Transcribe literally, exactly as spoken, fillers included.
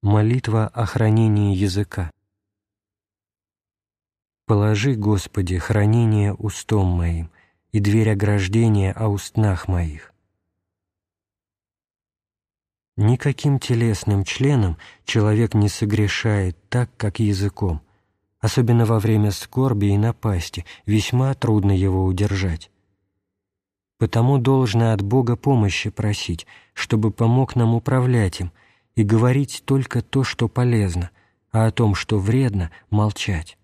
Молитва о хранении языка. «Положи, Господи, хранение устом моим и дверь ограждения о устнах моих». Никаким телесным членом человек не согрешает так, как языком, особенно во время скорби и напасти, весьма трудно его удержать. Потому должно от Бога помощи просить, чтобы помог нам управлять им и говорить только то, что полезно, а о том, что вредно, молчать.